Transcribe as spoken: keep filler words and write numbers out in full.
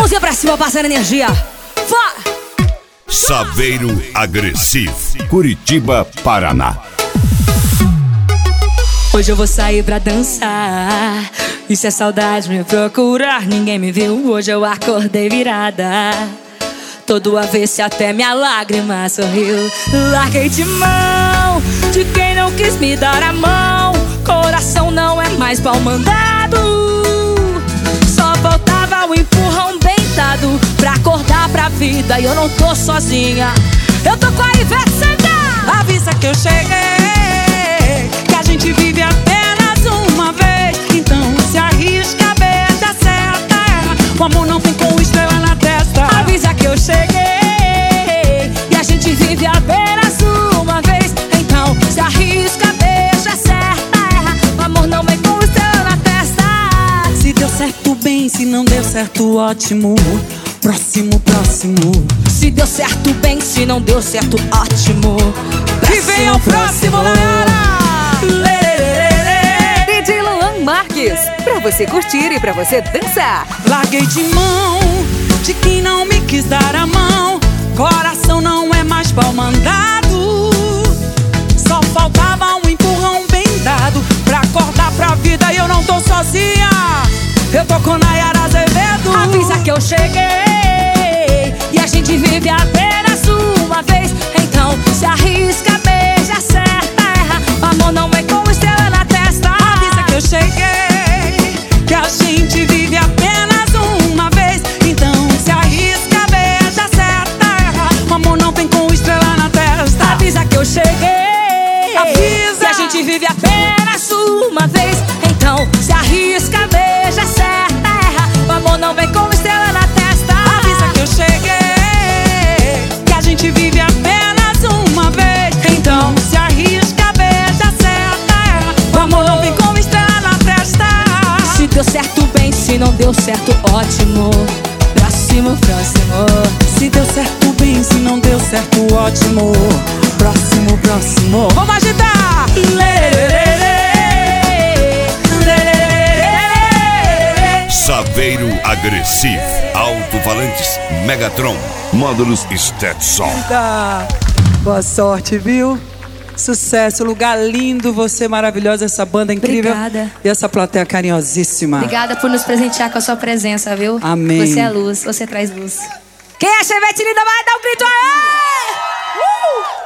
Mãozinha pra cima, passando energia. Vai! Saveiro Agressivo, Curitiba, Paraná. Hoje eu vou sair pra dançar, e se a saudade me procurar, ninguém me viu. Hoje eu acordei virada, todo avesso até minha lágrima sorriu. Larguei de mão de quem não quis me dar a mão. Coração não é mais pau mandado, só faltava o empurrão bem dado pra acordar pra vida. E eu não tô sozinha, eu tô com a Ivete Sangalo. Avisa que eu cheguei, que a gente vive apenas uma vez. Então se arrisca, beija, acerta, erra. O amor não tem com estrela na testa. Avisa que eu cheguei, e a gente vive apenas uma vez. Então se arrisca, beija, acerta, erra. O amor não vem com estrela na testa. Se deu certo, bem, se não deu certo, ótimo. Próximo, próximo. Se deu certo, bem, se não deu certo, ótimo. Que venha o próximo, galera! D J Luan Marques, pra você curtir e pra você dançar. Larguei de mão de quem não me quis dar a mão. Coração não é mais pau mandado, só faltava um empurrão bem dado pra acordar pra vida. E eu não tô sozinha, eu tô com Nayara Azevedo. Avisa que eu cheguei, e a gente vive apenas uma vez. Então se arrisca, beija, acerta, erra. O amor não vem com estrela na testa. Avisa que eu cheguei, que a gente vive apenas uma vez. Então se arrisca, beija, acerta, erra. O amor não vem com estrela na testa. Avisa que eu cheguei, avisa, que a gente vive apenas uma vez. Então se arrisca, beija, acerta, erra. O amor não vem com estrela na testa. Avisa que eu cheguei, que a gente vive apenas uma vez. Então se arrisca, beija, acerta, erra. O amor não vem com estrela na testa. Se deu certo, bem, se não deu certo, ótimo. Próximo, próximo. Se deu certo, bem, se não deu certo, ótimo. Próximo, próximo. Vamos agitar! Saveiro Agressivo, alto-falantes Megatron, módulos Stetson. Tá. Boa sorte, viu? Sucesso, lugar lindo, você maravilhosa, essa banda incrível. Obrigada. E essa plateia carinhosíssima. Obrigada por nos presentear com a sua presença, viu? Amém. Você é luz, você traz luz. Quem é Chevette linda vai dar um grito aí! Uh!